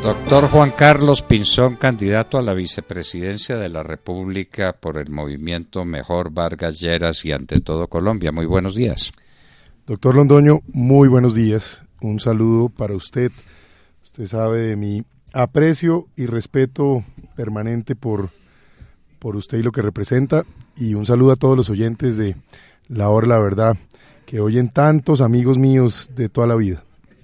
Doctor Juan Carlos Pinzón, candidato a la vicepresidencia de la República por el movimiento Mejor Vargas Lleras y ante todo Colombia. Muy buenos días. Doctor Londoño, muy buenos días. Un saludo para usted. Usted sabe de mi aprecio y respeto permanente por usted y lo que representa. Y un saludo a todos los oyentes de La Hora de la Verdad, que oyen tantos amigos míos de toda la vida.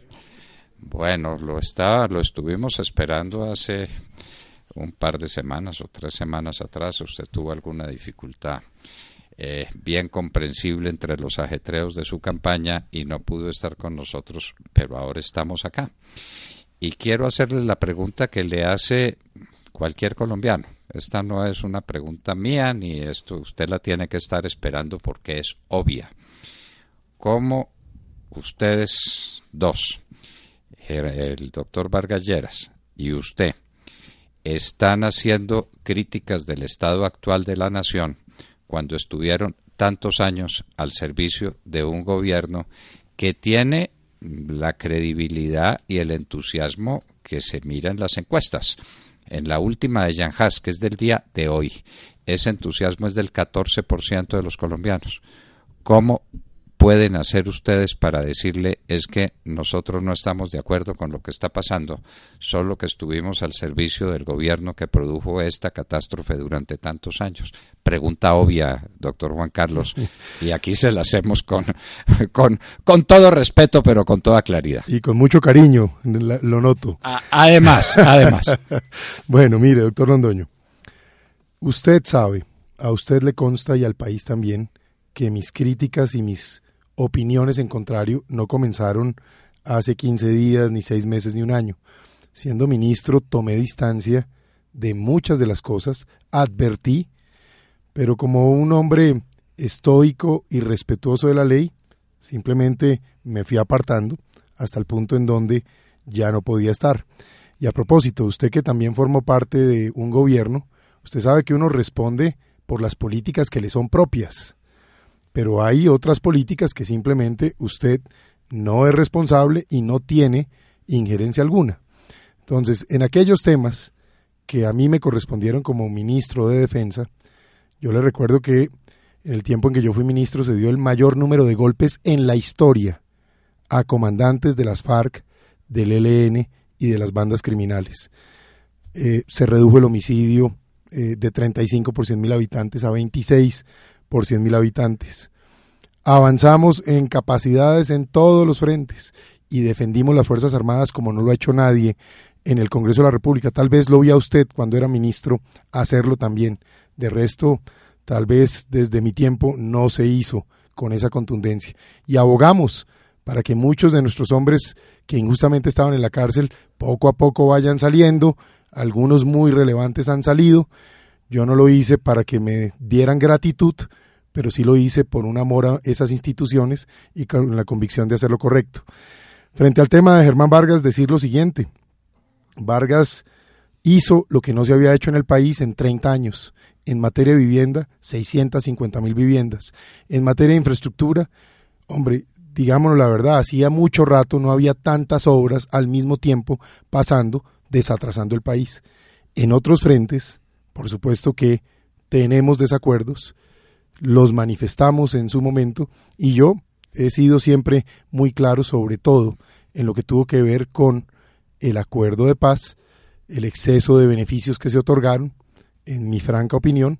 Bueno, lo estuvimos esperando hace un par de semanas o 3 semanas atrás. Usted tuvo alguna dificultad bien comprensible entre los ajetreos de su campaña y no pudo estar con nosotros, pero ahora estamos acá. Y quiero hacerle la pregunta que le hace cualquier colombiano. Esta no es una pregunta mía, ni esto usted la tiene que estar esperando porque es obvia. ¿Cómo ustedes dos, el doctor Vargas Lleras y usted, están haciendo críticas del estado actual de la nación cuando estuvieron tantos años al servicio de un gobierno que tiene la credibilidad y el entusiasmo que se mira en las encuestas? En la última de Jan Haas, que es del día de hoy, ese entusiasmo es del 14% de los colombianos. ¿Cómo pueden hacer ustedes para decirle es que nosotros no estamos de acuerdo con lo que está pasando, solo que estuvimos al servicio del gobierno que produjo esta catástrofe durante tantos años? Pregunta obvia, doctor Juan Carlos, y aquí se la hacemos con todo respeto, pero con toda claridad. Y con mucho cariño, lo noto. Además. Bueno, mire, doctor Londoño, usted sabe, a usted le consta y al país también, que mis críticas y mis opiniones en contrario no comenzaron hace 15 días, ni 6 meses, ni un año. Siendo ministro tomé distancia de muchas de las cosas, advertí, pero como un hombre estoico y respetuoso de la ley, simplemente me fui apartando hasta el punto en donde ya no podía estar. Y a propósito, usted que también formó parte de un gobierno, usted sabe que uno responde por las políticas que le son propias. Pero hay otras políticas que simplemente usted no es responsable y no tiene injerencia alguna. Entonces, en aquellos temas que a mí me correspondieron como ministro de Defensa, yo le recuerdo que en el tiempo en que yo fui ministro se dio el mayor número de golpes en la historia a comandantes de las FARC, del ELN y de las bandas criminales. Se redujo el homicidio de 35 por 100.000 habitantes a 26 por 100.000 habitantes. Avanzamos en capacidades en todos los frentes y defendimos las Fuerzas Armadas como no lo ha hecho nadie en el Congreso de la República. Tal vez lo vi a usted cuando era ministro hacerlo también. De resto, tal vez desde mi tiempo no se hizo con esa contundencia. Y abogamos para que muchos de nuestros hombres que injustamente estaban en la cárcel poco a poco vayan saliendo. Algunos muy relevantes han salido. Yo no lo hice para que me dieran gratitud, pero sí lo hice por un amor a esas instituciones y con la convicción de hacer lo correcto. Frente al tema de Germán Vargas, decir lo siguiente: Vargas hizo lo que no se había hecho en el país en 30 años. En materia de vivienda, 650.000 viviendas. En materia de infraestructura, hombre, digámonos la verdad, hacía mucho rato no había tantas obras al mismo tiempo pasando, desatrasando el país. En otros frentes, por supuesto que tenemos desacuerdos, los manifestamos en su momento y yo he sido siempre muy claro sobre todo en lo que tuvo que ver con el acuerdo de paz, el exceso de beneficios que se otorgaron, en mi franca opinión,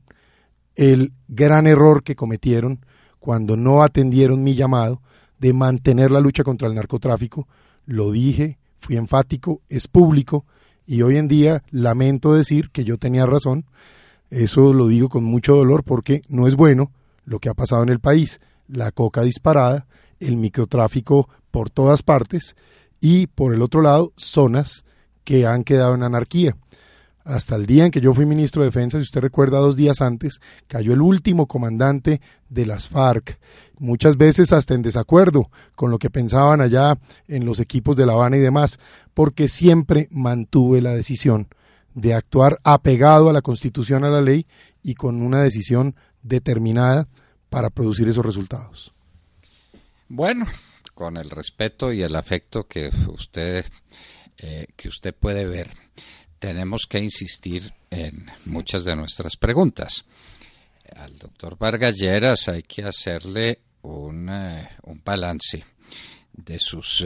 el gran error que cometieron cuando no atendieron mi llamado de mantener la lucha contra el narcotráfico. Lo dije, fui enfático, es público y hoy en día lamento decir que yo tenía razón. Eso lo digo con mucho dolor porque no es bueno lo que ha pasado en el país. La coca disparada, el microtráfico por todas partes y por el otro lado zonas que han quedado en anarquía. Hasta el día en que yo fui ministro de Defensa, si usted recuerda, 2 días antes, cayó el último comandante de las FARC, muchas veces hasta en desacuerdo con lo que pensaban allá en los equipos de La Habana y demás, porque siempre mantuve la decisión de actuar apegado a la Constitución, a la ley y con una decisión determinada para producir esos resultados. Bueno, con el respeto y el afecto que usted que usted puede ver, tenemos que insistir en muchas de nuestras preguntas. Al doctor Vargas Lleras hay que hacerle un balance de sus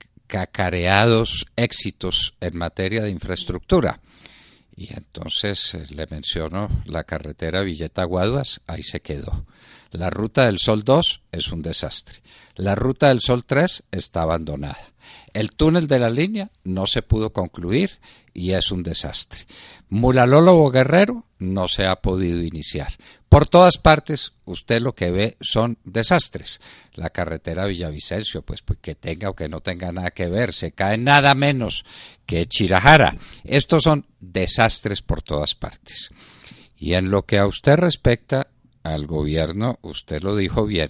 cacareados éxitos en materia de infraestructura. Y entonces le menciono la carretera Villeta-Guaduas, ahí se quedó. La Ruta del Sol 2 es un desastre. La Ruta del Sol 3 está abandonada. El túnel de la línea no se pudo concluir y es un desastre. Mulalólogo Guerrero no se ha podido iniciar. Por todas partes usted lo que ve son desastres. La carretera Villavicencio, pues que tenga o que no tenga nada que ver, se cae nada menos que Chirajara. Estos son desastres por todas partes. Y en lo que a usted respecta al gobierno, usted lo dijo bien,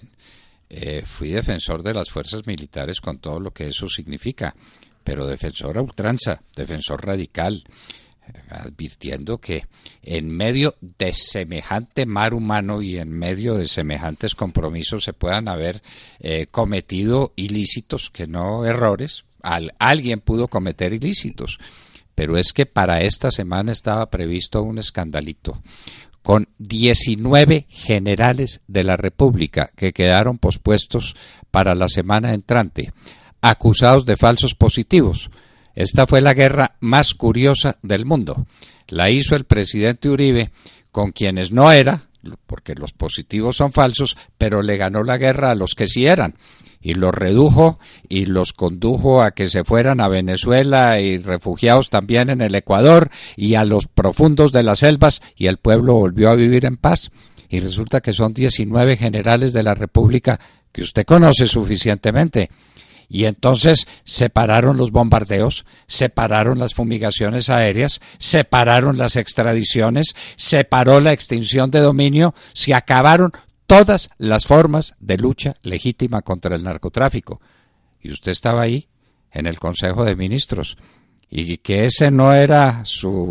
fui defensor de las fuerzas militares con todo lo que eso significa, pero defensor a ultranza, defensor radical, advirtiendo que en medio de semejante mar humano y en medio de semejantes compromisos se puedan haber cometido ilícitos, que no errores. Alguien pudo cometer ilícitos, pero es que para esta semana estaba previsto un escandalito con 19 generales de la República que quedaron pospuestos para la semana entrante, acusados de falsos positivos. Esta fue la guerra más curiosa del mundo. La hizo el presidente Uribe con quienes no era, porque los positivos son falsos, pero le ganó la guerra a los que sí eran, y los redujo y los condujo a que se fueran a Venezuela y refugiados también en el Ecuador y a los profundos de las selvas, y el pueblo volvió a vivir en paz. Y resulta que son 19 generales de la República que usted conoce suficientemente. Y entonces separaron los bombardeos, separaron las fumigaciones aéreas, separaron las extradiciones, separó la extinción de dominio, se acabaron todas las formas de lucha legítima contra el narcotráfico. Y usted estaba ahí, en el Consejo de Ministros, y que ese no era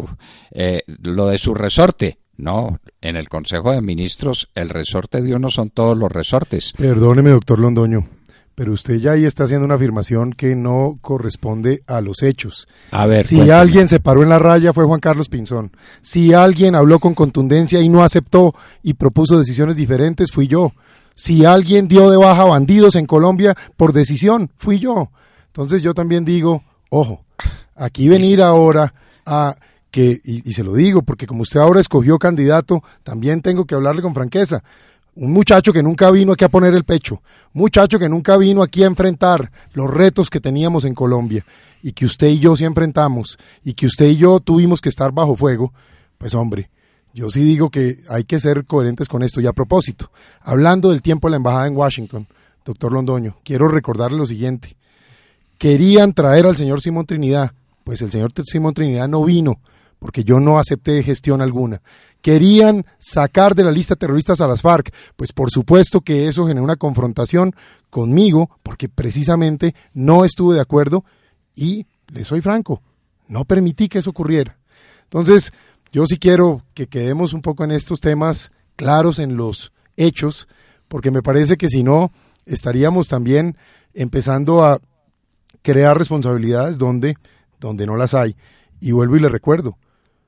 lo de su resorte. No, en el Consejo de Ministros el resorte de uno son todos los resortes. Perdóneme, doctor Londoño, pero usted ya ahí está haciendo una afirmación que no corresponde a los hechos. A ver, si cuéntame. Alguien se paró en la raya fue Juan Carlos Pinzón. Si alguien habló con contundencia y no aceptó y propuso decisiones diferentes, fui yo. Si alguien dio de baja bandidos en Colombia por decisión, fui yo. Entonces yo también digo, ojo, aquí venir ahora a que, y se lo digo, porque como usted ahora escogió candidato, también tengo que hablarle con franqueza. Un muchacho que nunca vino aquí a poner el pecho, un muchacho que nunca vino aquí a enfrentar los retos que teníamos en Colombia y que usted y yo sí enfrentamos y que usted y yo tuvimos que estar bajo fuego, pues hombre, yo sí digo que hay que ser coherentes con esto. Y a propósito, hablando del tiempo de la embajada en Washington, doctor Londoño, quiero recordarle lo siguiente. Querían traer al señor Simón Trinidad, pues el señor Simón Trinidad no vino, porque yo no acepté gestión alguna. Querían sacar de la lista de terroristas a las FARC, pues por supuesto que eso generó una confrontación conmigo, porque precisamente no estuve de acuerdo y, le soy franco, no permití que eso ocurriera. Entonces, yo sí quiero que quedemos un poco en estos temas claros en los hechos, porque me parece que si no, estaríamos también empezando a crear responsabilidades donde no las hay. Y vuelvo y le recuerdo,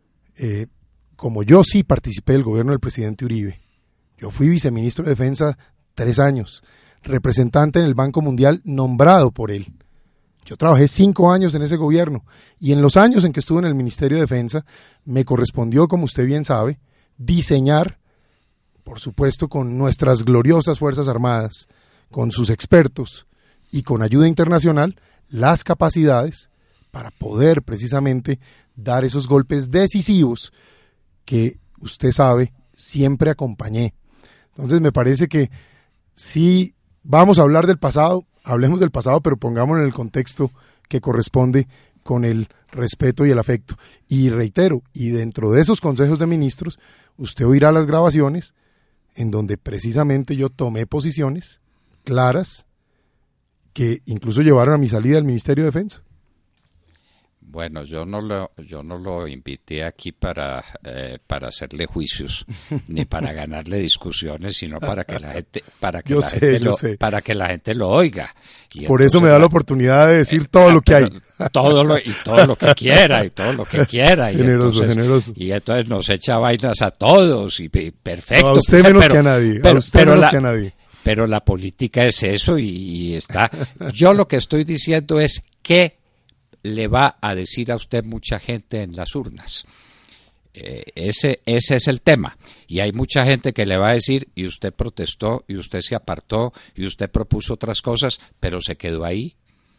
como yo sí participé del gobierno del presidente Uribe, yo fui viceministro de Defensa 3 años, representante en el Banco Mundial nombrado por él. Yo trabajé 5 años en ese gobierno y en los años en que estuve en el Ministerio de Defensa me correspondió, como usted bien sabe, diseñar, por supuesto con nuestras gloriosas Fuerzas Armadas, con sus expertos y con ayuda internacional, las capacidades para poder precisamente dar esos golpes decisivos que usted sabe, siempre acompañé. Entonces me parece que si vamos a hablar del pasado, hablemos del pasado, pero pongámoslo en el contexto que corresponde con el respeto y el afecto. Y reitero, y dentro de esos consejos de ministros, usted oirá las grabaciones en donde precisamente yo tomé posiciones claras que incluso llevaron a mi salida del Ministerio de Defensa. Bueno, yo no lo invité aquí para hacerle juicios ni para ganarle discusiones, sino para que la gente para que la gente lo oiga. Y por eso me da la oportunidad de decir todo lo que hay. Todo lo que quiera y todo lo que quiera. Generoso, generoso. Y entonces nos echa vainas a todos y perfecto. No, a usted menos que a nadie. A usted menos que a nadie. Pero la política es eso y está. Yo lo que estoy diciendo es que le va a decir a usted mucha gente en las urnas. Ese es el tema. Y hay mucha gente que le va a decir, y usted protestó, y usted se apartó, y usted propuso otras cosas, pero se quedó ahí.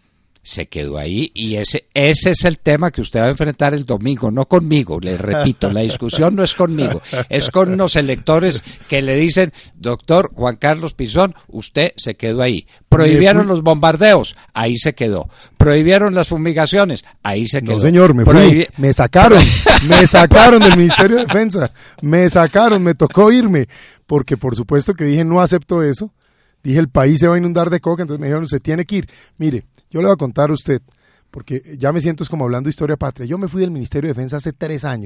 Y ese es el tema que usted va a enfrentar el domingo, no conmigo, le repito, la discusión no es conmigo, es con unos electores que le dicen, doctor Juan Carlos Pinzón, usted se quedó ahí. Prohibieron los bombardeos, ahí se quedó. Prohibieron las fumigaciones, ahí se quedó. No señor, me sacaron del Ministerio de Defensa, me tocó irme, porque por supuesto que dije no acepto eso. Dije, el país se va a inundar de coca, entonces me dijeron, se tiene que ir. Mire, yo le voy a contar a usted, porque ya me siento es como hablando de historia patria. Yo me fui del Ministerio de Defensa hace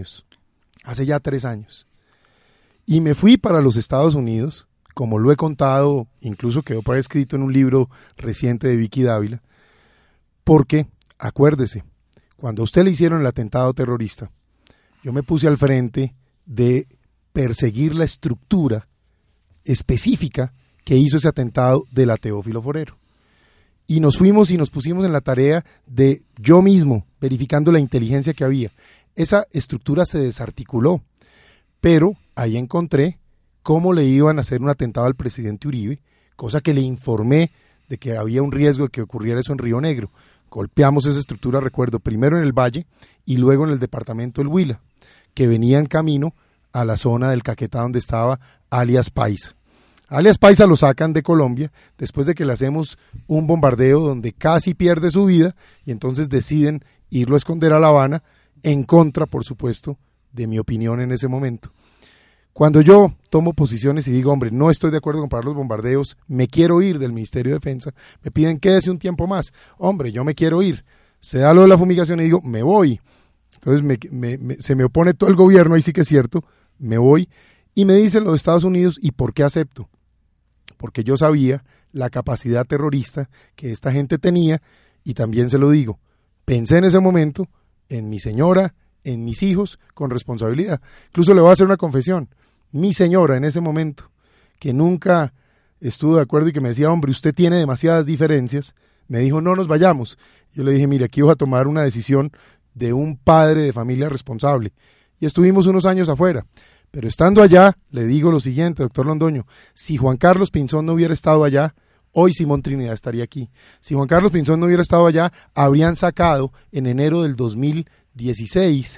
ya 3 años. Y me fui para los Estados Unidos, como lo he contado, incluso quedó por ahí escrito en un libro reciente de Vicky Dávila, porque, acuérdese, cuando a usted le hicieron el atentado terrorista, yo me puse al frente de perseguir la estructura específica que hizo ese atentado de la Teófilo Forero. Y nos fuimos y nos pusimos en la tarea de yo mismo, verificando la inteligencia que había. Esa estructura se desarticuló, pero ahí encontré cómo le iban a hacer un atentado al presidente Uribe, cosa que le informé de que había un riesgo de que ocurriera eso en Río Negro. Golpeamos esa estructura, recuerdo, primero en el Valle y luego en el departamento del Huila, que venía en camino a la zona del Caquetá donde estaba alias Paisa. Alias Paisa lo sacan de Colombia después de que le hacemos un bombardeo donde casi pierde su vida y entonces deciden irlo a esconder a La Habana en contra, por supuesto, de mi opinión en ese momento. Cuando yo tomo posiciones y digo, hombre, no estoy de acuerdo con parar los bombardeos, me quiero ir del Ministerio de Defensa, me piden quédese un tiempo más. Hombre, yo me quiero ir. Se da lo de la fumigación y digo, me voy. Entonces se me opone todo el gobierno, ahí sí que es cierto, me voy. Y me dicen los Estados Unidos, ¿y por qué acepto? Porque yo sabía la capacidad terrorista que esta gente tenía y también se lo digo, pensé en ese momento en mi señora, en mis hijos, con responsabilidad. Incluso le voy a hacer una confesión. Mi señora en ese momento, que nunca estuvo de acuerdo y que me decía, hombre, usted tiene demasiadas diferencias, me dijo, no nos vayamos. Yo le dije, mire, aquí voy a tomar una decisión de un padre de familia responsable. Y estuvimos unos años afuera. Pero estando allá, le digo lo siguiente, doctor Londoño, si Juan Carlos Pinzón no hubiera estado allá, hoy Simón Trinidad estaría aquí. Si Juan Carlos Pinzón no hubiera estado allá, habrían sacado en enero del 2017,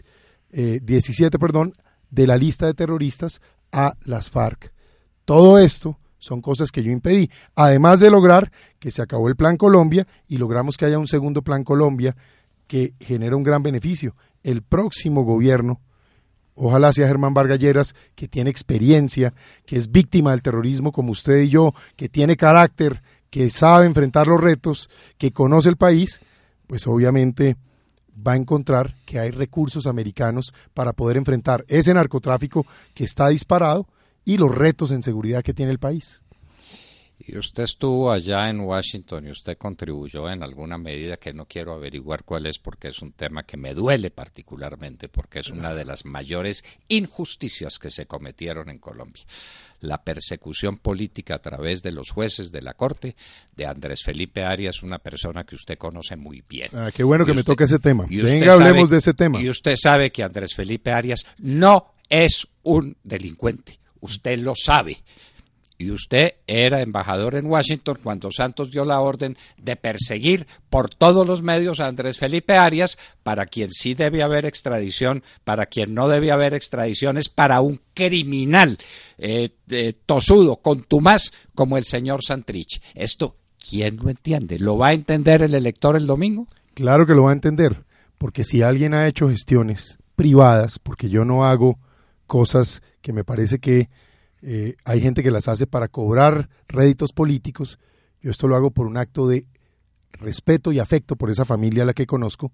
de la lista de terroristas a las FARC. Todo esto son cosas que yo impedí, además de lograr que se acabó el Plan Colombia y logramos que haya un segundo Plan Colombia que genera un gran beneficio. El próximo gobierno, ojalá sea Germán Vargas Lleras, que tiene experiencia, que es víctima del terrorismo como usted y yo, que tiene carácter, que sabe enfrentar los retos, que conoce el país, pues obviamente va a encontrar que hay recursos americanos para poder enfrentar ese narcotráfico que está disparado y los retos en seguridad que tiene el país. Y usted estuvo allá en Washington y usted contribuyó en alguna medida que no quiero averiguar cuál es porque es un tema que me duele particularmente porque es una de las mayores injusticias que se cometieron en Colombia. La persecución política a través de los jueces de la Corte de Andrés Felipe Arias, una persona que usted conoce muy bien. Ah, qué bueno que me toque ese tema. Venga, hablemos de ese tema. Y usted sabe que Andrés Felipe Arias no es un delincuente. Usted lo sabe. Y usted era embajador en Washington cuando Santos dio la orden de perseguir por todos los medios a Andrés Felipe Arias, para quien sí debe haber extradición, para quien no debe haber extradición, es para un criminal tosudo, contumaz, como el señor Santrich. Esto, ¿quién lo entiende? ¿Lo va a entender el elector el domingo? Claro que lo va a entender, porque si alguien ha hecho gestiones privadas, porque yo no hago cosas que me parece que hay gente que las hace para cobrar réditos políticos, yo esto lo hago por un acto de respeto y afecto por esa familia a la que conozco.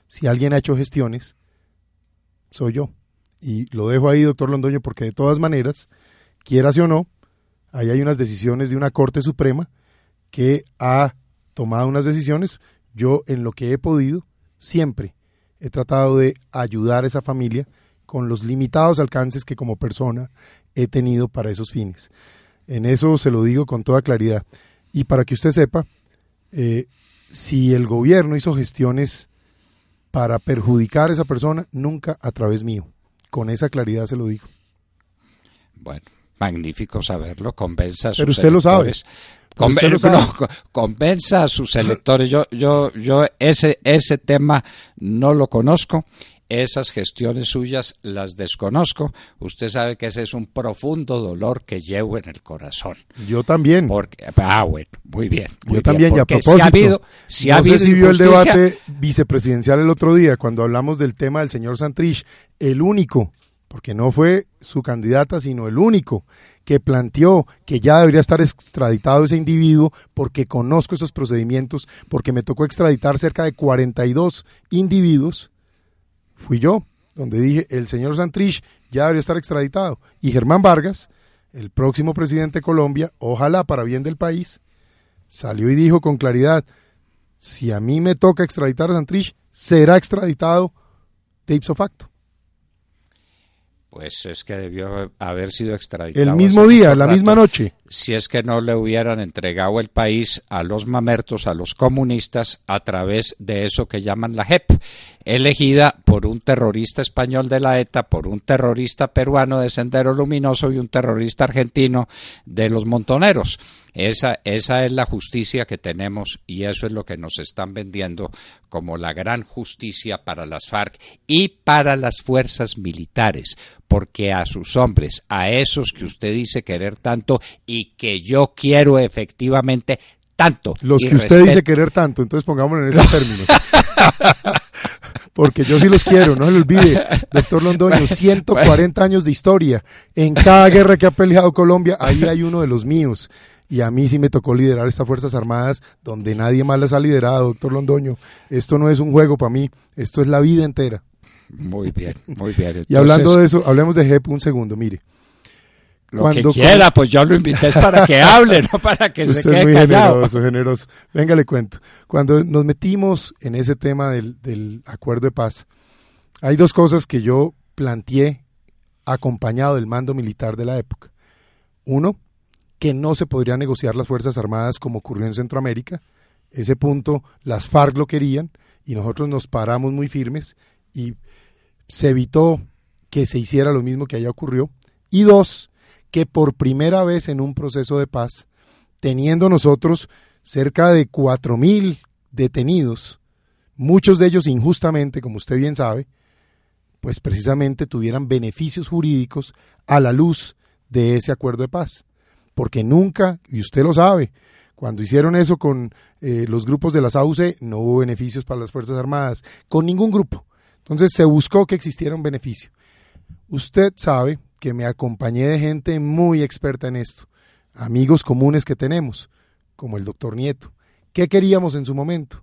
si alguien ha hecho gestiones, soy yo. Y lo dejo ahí, doctor Londoño, porque de todas maneras, quieras o no, ahí hay unas decisiones de una Corte Suprema que ha tomado unas decisiones. Yo, en lo que he podido, siempre he tratado de ayudar a esa familia con los limitados alcances que como persona he tenido para esos fines. En eso se lo digo con toda claridad. Y para que usted sepa, si el gobierno hizo gestiones para perjudicar a esa persona, nunca a través mío. Con esa claridad se lo digo. Bueno, magnífico saberlo. Convenza a sus Pero usted electores. lo sabe. Convenza a sus electores. Yo ese tema no lo conozco. Esas gestiones suyas las desconozco. Usted sabe que ese es un profundo dolor que llevo en el corazón. Yo también. Bueno, muy bien. Yo también, y a propósito, no sé si vio el debate vicepresidencial el otro día, cuando hablamos del tema del señor Santrich, el único, porque no fue su candidata, sino el único, que planteó que ya debería estar extraditado ese individuo, porque conozco esos procedimientos, porque me tocó extraditar cerca de 42 individuos, fui yo, donde dije, el señor Santrich ya debería estar extraditado. Y Germán Vargas, el próximo presidente de Colombia, ojalá para bien del país, salió y dijo con claridad, si a mí me toca extraditar a Santrich, será extraditado de ipso facto. Pues es que debió haber sido extraditado. El mismo día, la misma noche. Si es que no le hubieran entregado el país a los mamertos, a los comunistas, a través de eso que llaman la JEP, elegida por un terrorista español de la ETA, por un terrorista peruano de Sendero Luminoso y un terrorista argentino de los Montoneros. Esa es la justicia que tenemos y eso es lo que nos están vendiendo como la gran justicia para las FARC y para las fuerzas militares, porque a sus hombres, a esos que usted dice querer tanto y que yo quiero efectivamente tanto. Los que usted dice querer tanto, entonces pongámoslo en esos términos. Porque yo sí los quiero, no se le olvide, doctor Londoño, 140 años de historia. En cada guerra que ha peleado Colombia, ahí hay uno de los míos. Y a mí sí me tocó liderar estas Fuerzas Armadas donde nadie más las ha liderado, doctor Londoño. Esto no es un juego para mí, esto es la vida entera. Muy bien, muy bien. Entonces, y hablando de eso, hablemos de JEP un segundo, mire. Lo que quiera, pues yo lo invité para que hable, no para que se quede callado. Usted es muy generoso. Venga, le cuento. Cuando nos metimos en ese tema del acuerdo de paz, hay dos cosas que yo planteé acompañado del mando militar de la época. Uno, que no se podrían negociar las Fuerzas Armadas como ocurrió en Centroamérica. Ese punto las FARC lo querían y nosotros nos paramos muy firmes y se evitó que se hiciera lo mismo que allá ocurrió. Y dos, que por primera vez en un proceso de paz, teniendo nosotros cerca de 4.000 detenidos, muchos de ellos injustamente, como usted bien sabe, pues precisamente tuvieran beneficios jurídicos a la luz de ese acuerdo de paz. Porque nunca, y usted lo sabe, cuando hicieron eso con los grupos de las AUC, no hubo beneficios para las Fuerzas Armadas, con ningún grupo. Entonces se buscó que existiera un beneficio. Usted sabe que me acompañé de gente muy experta en esto, amigos comunes que tenemos, como el doctor Nieto. ¿Qué queríamos en su momento?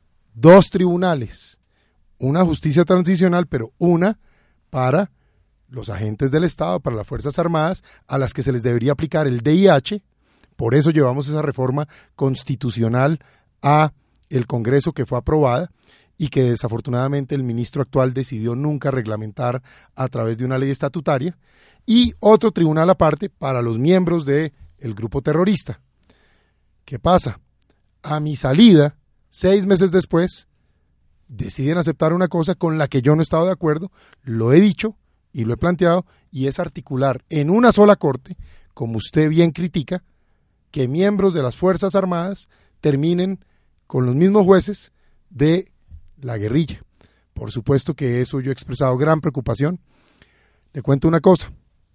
2 tribunales, una justicia transicional, pero una para los agentes del Estado, para las Fuerzas Armadas, a las que se les debería aplicar el DIH. Por eso llevamos esa reforma constitucional a el Congreso, que fue aprobada y que desafortunadamente el ministro actual decidió nunca reglamentar a través de una ley estatutaria, y otro tribunal aparte para los miembros del grupo terrorista. ¿Qué pasa? A mi salida, 6 meses después, deciden aceptar una cosa con la que yo no estaba de acuerdo, lo he dicho y lo he planteado, y es articular en una sola corte, como usted bien critica, que miembros de las Fuerzas Armadas terminen con los mismos jueces de la guerrilla. Por supuesto que eso yo he expresado gran preocupación. Le cuento una cosa.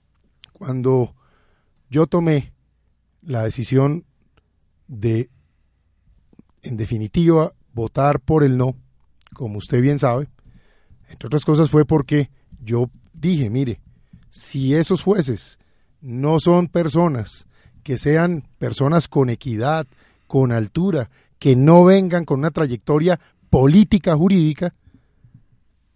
Cuando yo tomé la decisión de, en definitiva, votar por el no, como usted bien sabe, entre otras cosas fue porque yo dije, mire, si esos jueces no son personas que sean personas con equidad, con altura, que no vengan con una trayectoria política jurídica,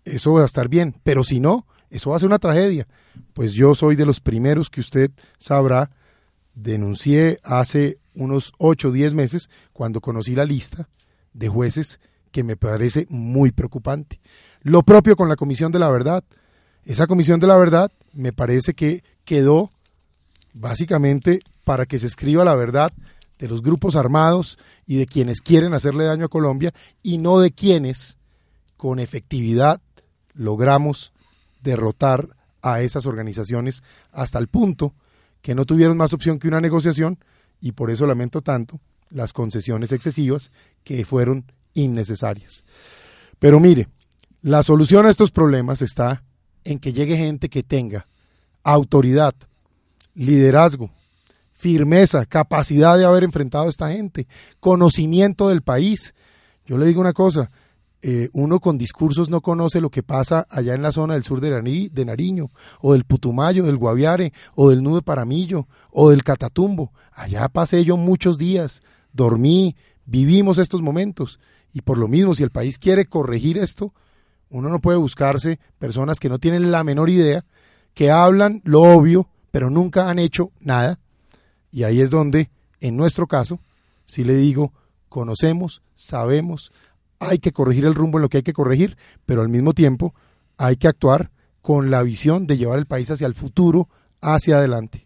eso va a estar bien, pero si no, eso va a ser una tragedia. Pues yo soy de los primeros que usted sabrá, denuncié hace unos 8 o 10 meses cuando conocí la lista de jueces que me parece muy preocupante. Lo propio con la Comisión de la Verdad. Esa Comisión de la Verdad me parece que quedó básicamente para que se escriba la verdad de los grupos armados y de quienes quieren hacerle daño a Colombia y no de quienes con efectividad logramos derrotar a esas organizaciones hasta el punto que no tuvieron más opción que una negociación y por eso lamento tanto las concesiones excesivas que fueron innecesarias. Pero mire, la solución a estos problemas está en que llegue gente que tenga autoridad, liderazgo, firmeza, capacidad de haber enfrentado a esta gente, conocimiento del país. Yo le digo una cosa, uno con discursos no conoce lo que pasa allá en la zona del sur de Nariño, o del Putumayo, del Guaviare, o del Nudo de Paramillo, o del Catatumbo. Allá pasé yo muchos días, dormí, vivimos estos momentos, y por lo mismo, si el país quiere corregir esto, uno no puede buscarse personas que no tienen la menor idea, que hablan lo obvio, pero nunca han hecho nada, y ahí es donde, en nuestro caso, sí le digo, conocemos, sabemos, hay que corregir el rumbo en lo que hay que corregir, pero al mismo tiempo hay que actuar con la visión de llevar el país hacia el futuro, hacia adelante.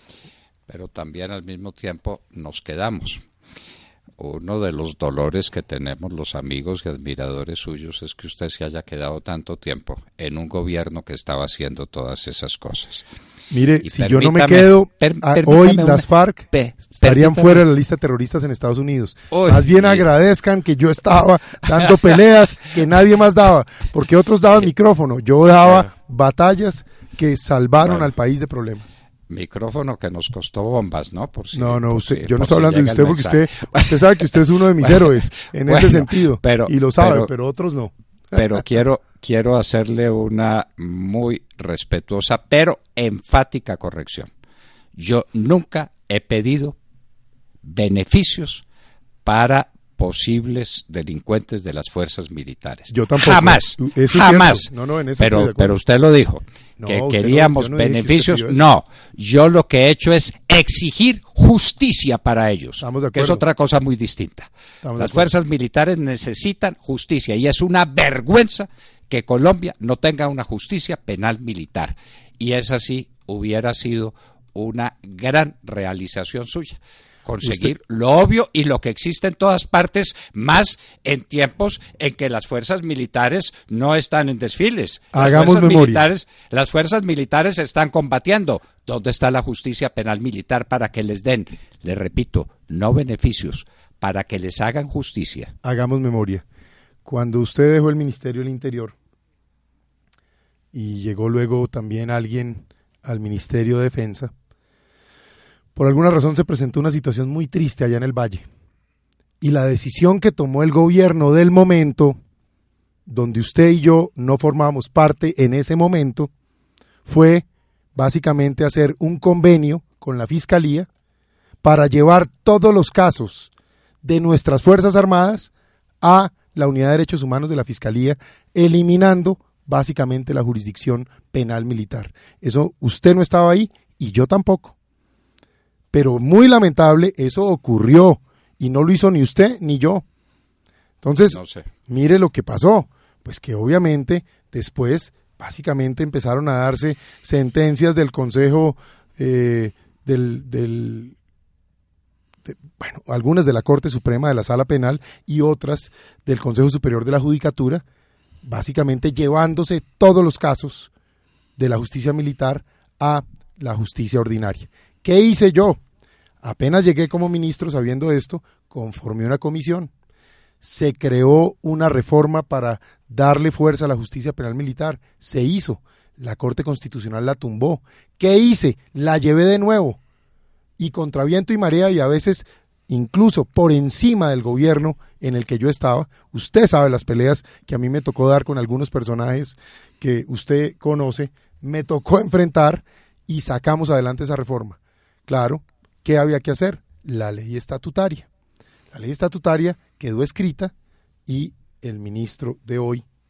Pero también al mismo tiempo nos quedamos. Uno de los dolores que tenemos los amigos y admiradores suyos es que usted se haya quedado tanto tiempo en un gobierno que estaba haciendo todas esas cosas. Mire, si yo no me quedo, hoy las FARC estarían fuera de la lista de terroristas en Estados Unidos. Más bien agradezcan que yo estaba dando peleas que nadie más daba, porque otros daban micrófono, yo daba batallas que salvaron al país de problemas. Micrófono que nos costó bombas, ¿no? Yo no estoy hablando de usted porque usted sabe que usted es uno de mis héroes en ese sentido, y lo sabe, pero otros no. Pero quiero hacerle una muy respetuosa, pero enfática corrección. Yo nunca he pedido beneficios para posibles delincuentes de las fuerzas militares. Yo tampoco. Jamás. No, en eso pero usted lo dijo, que queríamos beneficios. No, yo lo que he hecho es exigir justicia para ellos, que es otra cosa muy distinta. Las fuerzas militares necesitan justicia y es una vergüenza que Colombia no tenga una justicia penal militar. Y esa sí hubiera sido una gran realización suya. Conseguir lo obvio y lo que existe en todas partes, más en tiempos en que las fuerzas militares no están en desfiles. Las fuerzas militares están combatiendo. ¿Dónde está la justicia penal militar para que les den, le repito, no beneficios, para que les hagan justicia? Hagamos memoria. Cuando usted dejó el Ministerio del Interior y llegó luego también alguien al Ministerio de Defensa, por alguna razón se presentó una situación muy triste allá en el Valle. Y la decisión que tomó el gobierno del momento, donde usted y yo no formábamos parte en ese momento, fue básicamente hacer un convenio con la Fiscalía para llevar todos los casos de nuestras Fuerzas Armadas a la Unidad de Derechos Humanos de la Fiscalía, eliminando básicamente la jurisdicción penal militar. Eso usted no estaba ahí y yo tampoco. Pero muy lamentable, eso ocurrió y no lo hizo ni usted ni yo. Entonces, mire lo que pasó, pues que obviamente después básicamente empezaron a darse sentencias del Consejo, algunas de la Corte Suprema de la Sala Penal y otras del Consejo Superior de la Judicatura, básicamente llevándose todos los casos de la justicia militar a la justicia ordinaria. ¿Qué hice yo? Apenas llegué como ministro sabiendo esto, conformé una comisión. Se creó una reforma para darle fuerza a la justicia penal militar. Se hizo. La Corte Constitucional la tumbó. ¿Qué hice? La llevé de nuevo. Y contra viento y marea y a veces incluso por encima del gobierno en el que yo estaba. Usted sabe las peleas que a mí me tocó dar con algunos personajes que usted conoce. Me tocó enfrentar y sacamos adelante esa reforma. Claro, ¿qué había que hacer? La ley estatutaria. La ley estatutaria quedó escrita y el ministro de hoy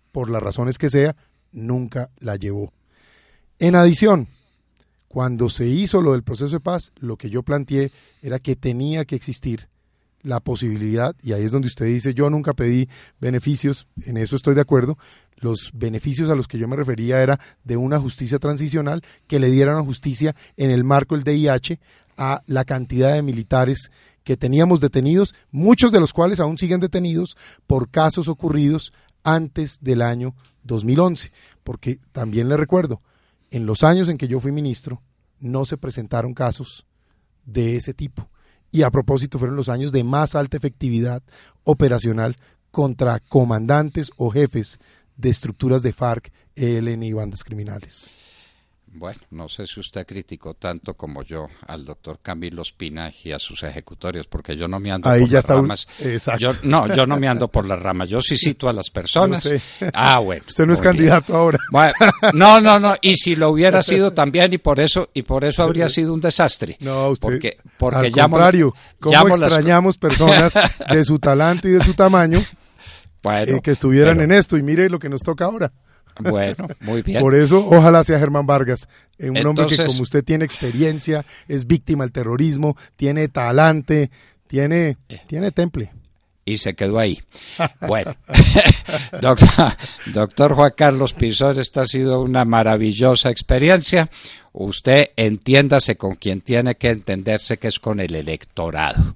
por las razones que sea, nunca la llevó. En adición, cuando se hizo lo del proceso de paz, lo que yo planteé era que tenía que existir la posibilidad, y ahí es donde usted dice, yo nunca pedí beneficios, en eso estoy de acuerdo. Los beneficios a los que yo me refería era de una justicia transicional que le diera una justicia en el marco del DIH a la cantidad de militares que teníamos detenidos, muchos de los cuales aún siguen detenidos por casos ocurridos antes del año 2011, porque también le recuerdo, en los años en que yo fui ministro no se presentaron casos de ese tipo, y a propósito fueron los años de más alta efectividad operacional contra comandantes o jefes de estructuras de FARC, ELN y bandas criminales. Bueno, no sé si usted criticó tanto como yo al doctor Camilo Espina y a sus ejecutorios, porque yo no me ando ahí por ya las está ramas. Exacto. Yo no me ando por las ramas, yo sí cito a las personas. Sé. Bueno. Usted no es candidato ahora. Bueno, no, y si lo hubiera sido también, y por eso habría sido un desastre. No, usted, porque al contrario, ¿cómo extrañamos personas de su talante y de su tamaño que estuvieran en esto? Y mire lo que nos toca ahora. Bueno, muy bien. Por eso, ojalá sea Germán Vargas, un hombre que como usted tiene experiencia, es víctima del terrorismo, tiene talante, tiene temple. Y se quedó ahí. Bueno, doctor Juan Carlos Pinzón, esta ha sido una maravillosa experiencia. Usted entiéndase con quien tiene que entenderse, que es con el electorado,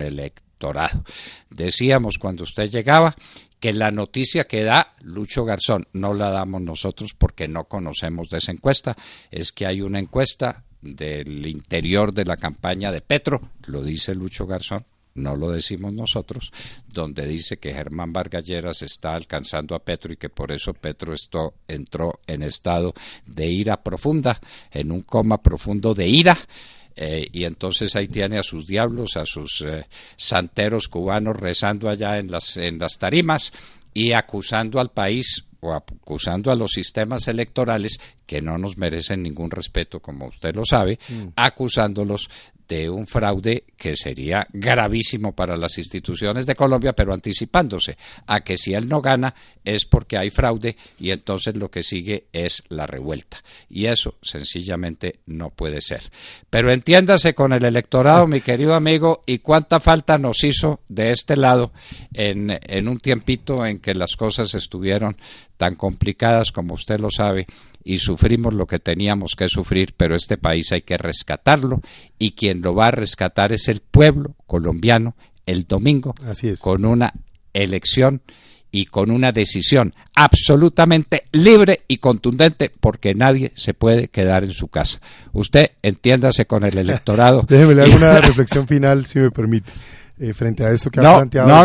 Decíamos cuando usted llegaba que la noticia que da Lucho Garzón no la damos nosotros porque no conocemos de esa encuesta, es que hay una encuesta del interior de la campaña de Petro, lo dice Lucho Garzón, no lo decimos nosotros, donde dice que Germán Vargas Lleras está alcanzando a Petro y que por eso Petro entró en estado de ira profunda, en un coma profundo de ira. Y entonces ahí tiene a sus diablos, a sus santeros cubanos rezando allá en las tarimas y acusando al país o acusando a los sistemas electorales que no nos merecen ningún respeto, como usted lo sabe, acusándolos de un fraude que sería gravísimo para las instituciones de Colombia, pero anticipándose a que si él no gana es porque hay fraude y entonces lo que sigue es la revuelta. Y eso sencillamente no puede ser. Pero entiéndase con el electorado, mi querido amigo, y cuánta falta nos hizo de este lado en un tiempito en que las cosas estuvieron tan complicadas como usted lo sabe, y sufrimos lo que teníamos que sufrir, pero este país hay que rescatarlo, y quien lo va a rescatar es el pueblo colombiano el domingo. Así es. Con una elección y con una decisión absolutamente libre y contundente, porque nadie se puede quedar en su casa. Usted entiéndase con el electorado. Déjeme le hago una reflexión final, si me permite. Frente a esto que ha planteado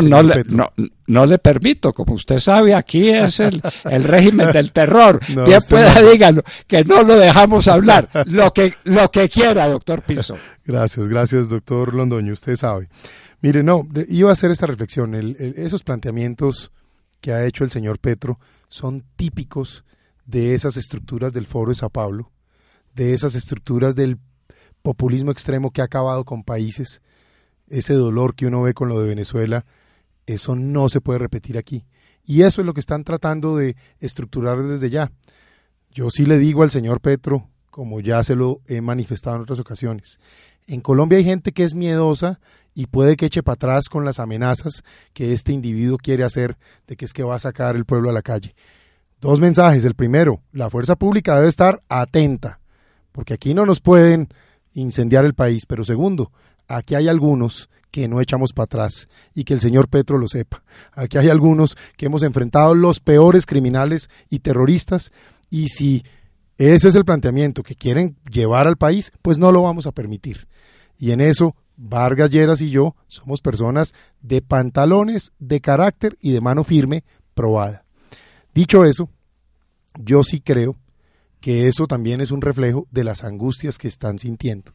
no le permito, como usted sabe, aquí es el régimen del terror. Bien pueda, dígalo, que no lo dejamos hablar, lo que quiera, doctor Pinzón. Gracias, doctor Londoño, usted sabe. Mire, iba a hacer esta reflexión, esos planteamientos que ha hecho el señor Petro son típicos de esas estructuras del Foro de Sao Paulo, de esas estructuras del populismo extremo que ha acabado con países. Ese dolor que uno ve con lo de Venezuela, eso no se puede repetir aquí. Y eso es lo que están tratando de estructurar desde ya. Yo sí le digo al señor Petro, como ya se lo he manifestado en otras ocasiones, en Colombia hay gente que es miedosa y puede que eche para atrás con las amenazas que este individuo quiere hacer de que es que va a sacar el pueblo a la calle. 2 mensajes. El primero, la fuerza pública debe estar atenta, porque aquí no nos pueden incendiar el país. Pero segundo, aquí hay algunos que no echamos para atrás y que el señor Petro lo sepa. Aquí hay algunos que hemos enfrentado los peores criminales y terroristas, y si ese es el planteamiento que quieren llevar al país, pues no lo vamos a permitir. Y en eso Vargas Lleras y yo somos personas de pantalones, de carácter y de mano firme probada. Dicho eso, yo sí creo que eso también es un reflejo de las angustias que están sintiendo.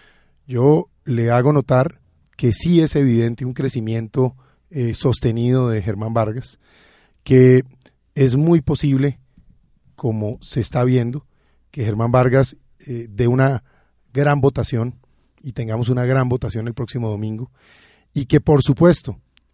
Yo le hago notar que sí es evidente un crecimiento sostenido de Germán Vargas, que es muy posible, como se está viendo, que Germán Vargas dé una gran votación y tengamos una gran votación el próximo domingo, y que por supuesto,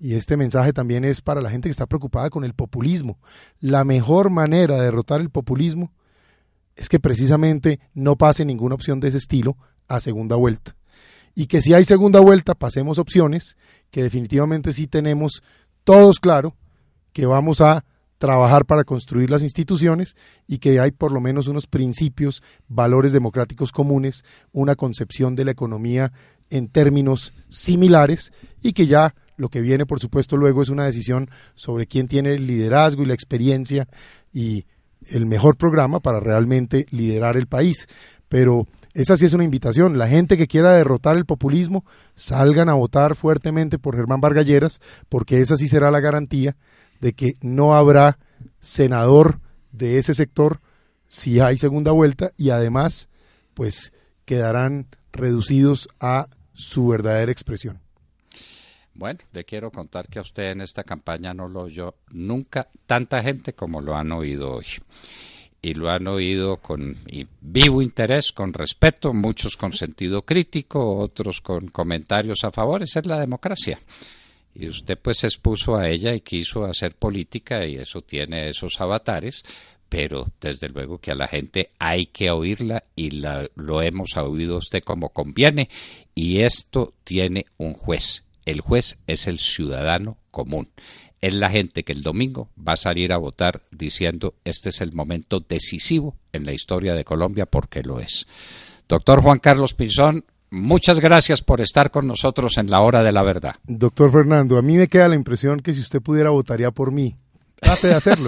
y este mensaje también es para la gente que está preocupada con el populismo. La mejor manera de derrotar el populismo es que precisamente no pase ninguna opción de ese estilo a segunda vuelta. Y que si hay segunda vuelta, pasemos opciones que definitivamente sí tenemos todos claro que vamos a trabajar para construir las instituciones y que hay por lo menos unos principios, valores democráticos comunes, una concepción de la economía en términos similares y que ya lo que viene por supuesto luego es una decisión sobre quién tiene el liderazgo y la experiencia y el mejor programa para realmente liderar el país. Pero esa sí es una invitación. La gente que quiera derrotar el populismo, salgan a votar fuertemente por Germán Vargas Lleras, porque esa sí será la garantía de que no habrá senador de ese sector si hay segunda vuelta y además pues quedarán reducidos a su verdadera expresión. Bueno, le quiero contar que a usted en esta campaña no lo oyó nunca tanta gente como lo han oído hoy. Y lo han oído con vivo interés, con respeto, muchos con sentido crítico, otros con comentarios a favor. Esa es la democracia. Y usted pues se expuso a ella y quiso hacer política y eso tiene esos avatares, pero desde luego que a la gente hay que oírla y lo hemos oído usted como conviene y esto tiene un juez. El juez es el ciudadano común. Es la gente que el domingo va a salir a votar diciendo este es el momento decisivo en la historia de Colombia porque lo es. Doctor Juan Carlos Pinzón, muchas gracias por estar con nosotros en la hora de la verdad. Doctor Fernando, a mí me queda la impresión que si usted pudiera votaría por mí. Trate de hacerlo.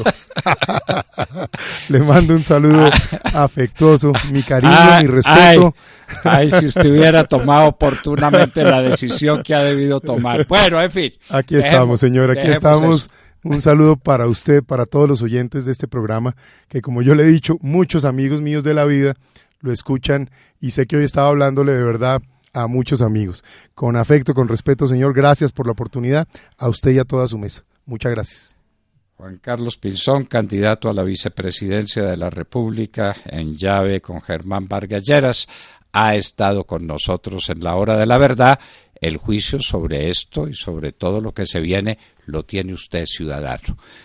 Le mando un saludo afectuoso, mi cariño, mi respeto. Ay, si usted hubiera tomado oportunamente la decisión que ha debido tomar. Bueno, en fin. Aquí estamos, señor, aquí estamos. Eso. Un saludo para usted, para todos los oyentes de este programa, que como yo le he dicho, muchos amigos míos de la vida lo escuchan y sé que hoy estaba hablándole de verdad a muchos amigos. Con afecto, con respeto, señor, gracias por la oportunidad, a usted y a toda su mesa. Muchas gracias. Juan Carlos Pinzón, candidato a la vicepresidencia de la República en llave con Germán Vargas Lleras, ha estado con nosotros en la hora de la verdad. El juicio sobre esto y sobre todo lo que se viene lo tiene usted, ciudadano.